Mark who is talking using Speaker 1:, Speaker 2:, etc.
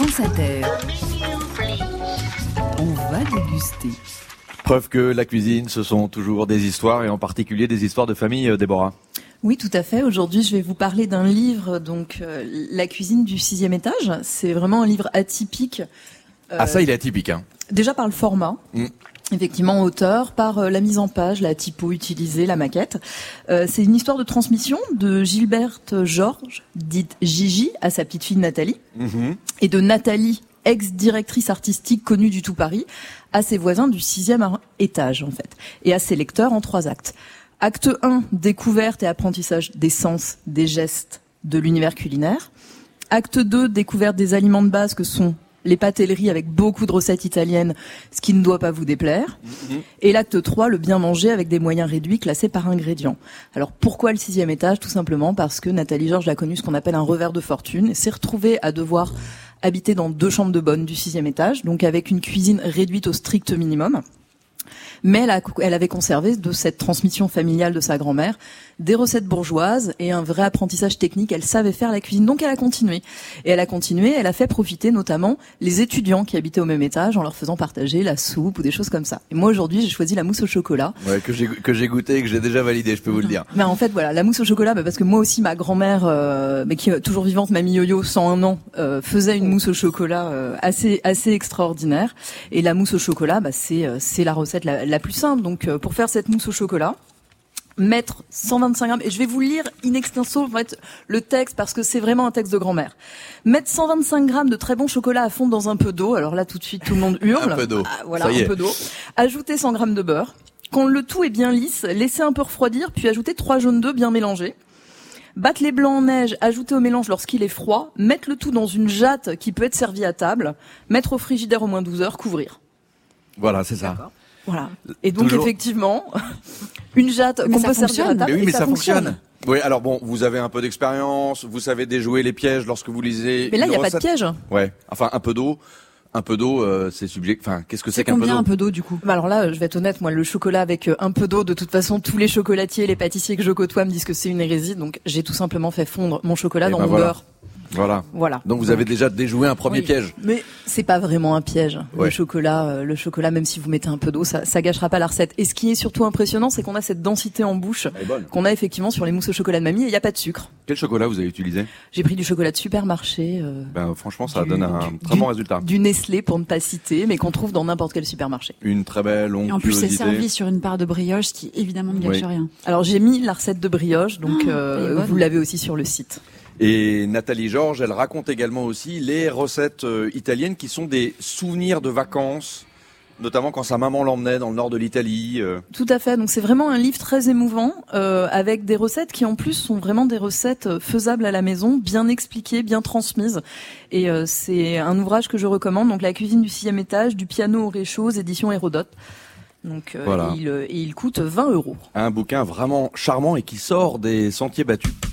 Speaker 1: France Inter. On va déguster.
Speaker 2: Preuve que la cuisine, ce sont toujours des histoires, et en particulier des histoires de famille, Déborah.
Speaker 3: Oui, tout à fait. Aujourd'hui, je vais vous parler d'un livre, La cuisine du 6e étage. C'est vraiment un livre atypique.
Speaker 2: Ça, il est atypique, hein.
Speaker 3: Déjà par le format. Effectivement, auteur, par la mise en page, la typo utilisée, la maquette. C'est une histoire de transmission de Gilberte Georges, dite Gigi, à sa petite fille Nathalie, et de Nathalie, ex-directrice artistique connue du tout Paris, à ses voisins du 6e étage, en fait, et à ses lecteurs en 3 actes. Acte 1, découverte et apprentissage des sens, des gestes, de l'univers culinaire. Acte 2, découverte des aliments de base que sont les pâtelleries avec beaucoup de recettes italiennes, ce qui ne doit pas vous déplaire. Et l'acte 3, le bien manger avec des moyens réduits classés par ingrédients. Alors pourquoi le 6e étage? Tout simplement parce que Nathalie Georges a connu ce qu'on appelle un revers de fortune et s'est retrouvée à devoir habiter dans 2 chambres de bonne du 6e étage, donc avec une cuisine réduite au strict minimum. Mais elle avait conservé de cette transmission familiale de sa grand-mère des recettes bourgeoises et un vrai apprentissage technique. Elle savait faire la cuisine, donc elle a continué. Et elle a fait profiter notamment les étudiants qui habitaient au même étage en leur faisant partager la soupe ou des choses comme ça. Et moi aujourd'hui, j'ai choisi la mousse au chocolat.
Speaker 2: Ouais, que j'ai goûté et que j'ai déjà validé, je peux vous le dire.
Speaker 3: Mais en fait, voilà, la mousse au chocolat, parce que moi aussi, ma grand-mère, mais qui est toujours vivante, mamie Yo-Yo, 101 ans, faisait une mousse au chocolat assez extraordinaire. Et la mousse au chocolat, c'est la recette la plus simple. Donc, pour faire cette mousse au chocolat, mettre 125 grammes, et je vais vous lire in extenso en fait, le texte parce que c'est vraiment un texte de grand-mère. Mettre 125 grammes de très bon chocolat à fondre dans un peu d'eau. Alors là, tout de suite, tout le monde hurle.
Speaker 2: Un peu d'eau.
Speaker 3: Voilà, un peu d'eau. Ajouter 100 grammes de beurre. Quand le tout est bien lisse, laisser un peu refroidir, puis ajouter 3 jaunes d'œufs bien mélangés. Battre les blancs en neige, ajouter au mélange lorsqu'il est froid, mettre le tout dans une jatte qui peut être servie à table, mettre au frigidaire au moins 12 heures, couvrir.
Speaker 2: Voilà, c'est ça.
Speaker 3: D'accord. Voilà. Et donc effectivement, une jatte qu'on peut servir à table.
Speaker 2: Mais oui, mais ça
Speaker 3: fonctionne.
Speaker 2: fonctionne. Oui, alors bon, vous avez un peu d'expérience, vous savez déjouer les pièges lorsque vous lisez.
Speaker 3: Mais là, il n'y a pas de piège.
Speaker 2: Ouais. Enfin, un peu d'eau, c'est subjectif. Enfin, qu'est-ce que c'est qu'un peu d'eau?
Speaker 4: Combien un peu d'eau du coup?
Speaker 3: Alors là, je vais être honnête, moi, le chocolat avec un peu d'eau, de toute façon, tous les chocolatiers, les pâtissiers que je côtoie me disent que c'est une hérésie. Donc, j'ai tout simplement fait fondre mon chocolat dans mon beurre.
Speaker 2: Voilà. Donc vous avez déjà déjoué un premier piège.
Speaker 3: Mais c'est pas vraiment un piège.
Speaker 2: Ouais.
Speaker 3: Le chocolat, même si vous mettez un peu d'eau, ça gâchera pas la recette. Et ce qui est surtout impressionnant, c'est qu'on a cette densité en bouche qu'on a effectivement sur les mousses au chocolat de mamie. Et il y a pas de sucre.
Speaker 2: Quel chocolat vous avez utilisé?
Speaker 3: J'ai pris du chocolat de supermarché.
Speaker 2: Franchement, ça donne un très bon résultat.
Speaker 3: Du Nestlé pour ne pas citer, mais qu'on trouve dans n'importe quel supermarché.
Speaker 2: Une très belle onctuosité.
Speaker 4: Et en plus, c'est servi sur une part de brioche, ce qui évidemment ne gâche rien.
Speaker 3: Alors j'ai mis la recette de brioche, donc vous l'avez aussi sur le site.
Speaker 2: Et Nathalie Georges, elle raconte également aussi les recettes italiennes qui sont des souvenirs de vacances, notamment quand sa maman l'emmenait dans le nord de l'Italie.
Speaker 3: Tout à fait. Donc c'est vraiment un livre très émouvant avec des recettes qui en plus sont vraiment des recettes faisables à la maison, bien expliquées, bien transmises. Et c'est un ouvrage que je recommande. Donc La cuisine du 6e étage, du piano au réchaud, aux éditions Hérodote. Donc
Speaker 2: voilà.
Speaker 3: il coûte 20 €.
Speaker 2: Un bouquin vraiment charmant et qui sort des sentiers battus.